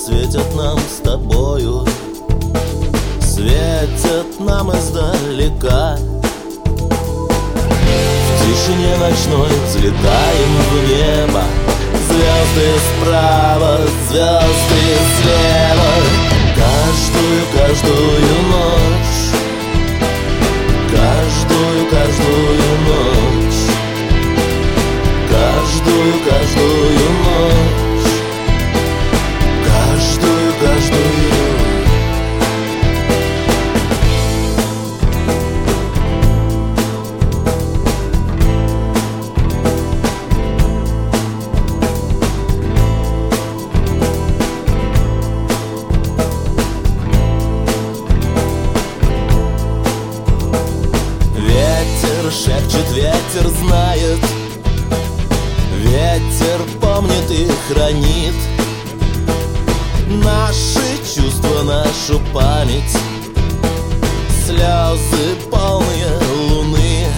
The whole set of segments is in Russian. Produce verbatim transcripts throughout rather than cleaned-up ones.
светят нам с тобою, светят нам издалека. В тишине ночной взлетаем в небо, звезды справа, звезды слева. Каждую, каждую ночь, каждую, каждую ночь, каждую, каждую ночь, каждую, каждую. Шепчет ветер, знает, ветер помнит и хранит наши чувства, нашу память, слезы полные луны.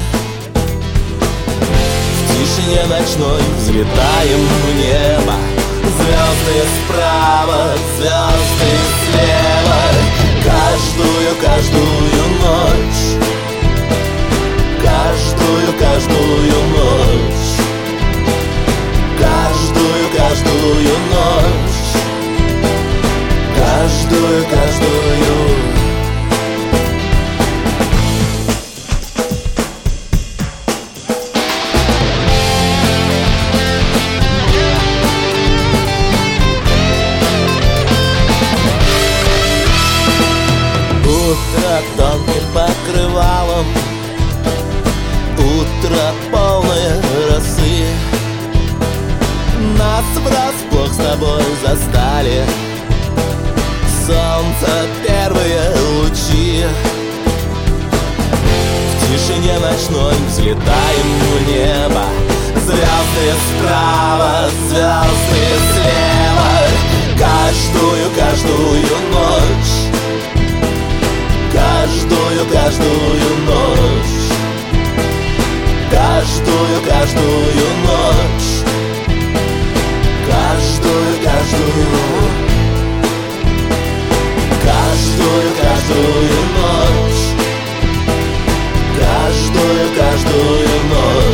В тишине ночной взлетаем в небо, звезды справа, звезды слева. Каждую, каждую ночь, каждую, каждую ночь, каждую, каждую ночь, каждую, каждую. Утро тонким покрывалом, утро полное росы. Нас врасплох с тобой застали солнце первые лучи. В тишине ночной взлетаем в небо, звезды справа, звезды слева. Каждую, каждую ночь, каждую, каждую ночь, каждую, каждую ночь, каждую, каждую, каждую, каждую ночь, каждую, каждую ночь.